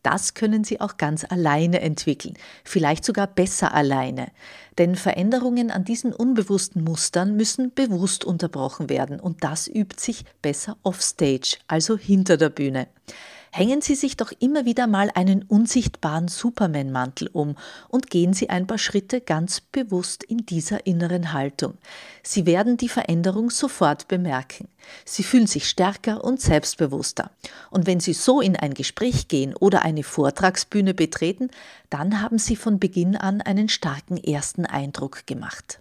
Das können Sie auch ganz alleine entwickeln, vielleicht sogar besser alleine. Denn Veränderungen an diesen unbewussten Mustern müssen bewusst unterbrochen werden und das übt sich besser offstage, also hinter der Bühne. Hängen Sie sich doch immer wieder mal einen unsichtbaren Superman-Mantel um und gehen Sie ein paar Schritte ganz bewusst in dieser inneren Haltung. Sie werden die Veränderung sofort bemerken. Sie fühlen sich stärker und selbstbewusster. Und wenn Sie so in ein Gespräch gehen oder eine Vortragsbühne betreten, dann haben Sie von Beginn an einen starken ersten Eindruck gemacht.